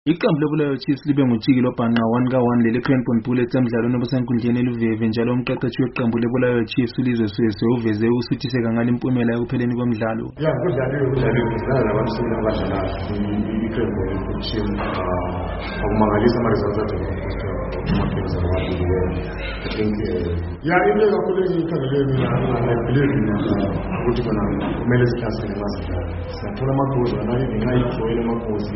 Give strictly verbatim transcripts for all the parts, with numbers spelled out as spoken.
Iqembu leBulawayo Chiefs libe ngujiki lobhanqa one ka one leli Cranborne Bullets emdlalweni obusenkundleni eluveve njalo umqeqeshi weqembu leBulawayo Chiefs uLizwe Siswe uveze usuthiseka ngale impumela ekupheleni komdlalo. Yeah, kudlaliwe kudlaliwe kudlala nabafundi abadlala iqembu leChiefs akumangalisa ama-results athi I think yeah into kakhulu engiyikhangeleni I believe ukuthi bona kumele sihlase ngemazidlalo siyathola amagozi anali ngingayijoyela amagozi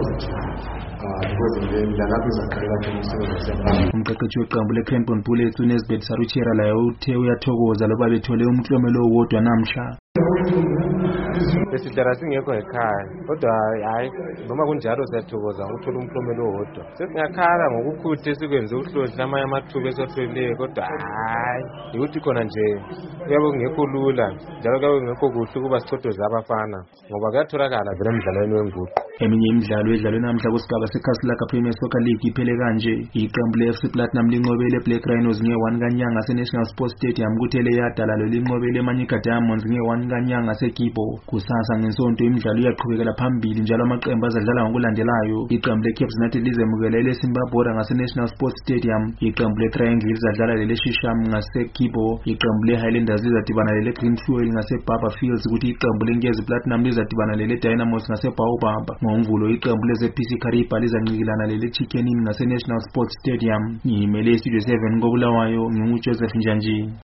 umqeqeshi weqembu leCranborne Bullets uNesbeth Saruchera laye uthe uyathokoza loba bethole umklomelo owodwa namhla. Besidlala singekho ekhaya kodwa hayi noma kunjalo siyathokoza ukuthola umklomelo owodwa. Sesingakhala ngokukhuthe sikwenze uhlohla amanye amathuba esothweleyo kodwa hayi ukuthi khona nje kuyabe kungekho lula njalo kuyabe kungekho kuhle ukuba sichothoze abafana ngoba kuyatholakala vele emdlalweni wenguqu. Eminye imidlalo edlalwe namhla kusigaba seKhasilaka Premier Soccer League iphele kanje. Iqembu le-F C Platinum linqobele Black Rhinos nge-one kanyanga se-National Sports Stadium kuthi leYada lalo linqobele Manyika Diamonds nge-one kanyanga seGibo. Kusasa ngesonto imidlalo iyaqhubekela phambili njalo amaqembu azadlala ngokulandelayo. Iqembu le-Cape United lizemukela ele-Simbabora ngase-National Sports Stadium. Iqembu le-Triangle lizadlala lele-Shisham ngase-Gibo. Iqembu le-Highlanders lizadibana lele-Green Fuel ngase-Barber Fields kuthi iqembu le-Nkezi Platinum lizadibana lele-Dynamos ngase-Baobab. Ngomvulo iqembu leze-P C Kariba lizancikilana lele-Chicken Inn ngase-National Sports Stadium. Ngimele iStudio seven koBulawayo nginguJoseph Njanji.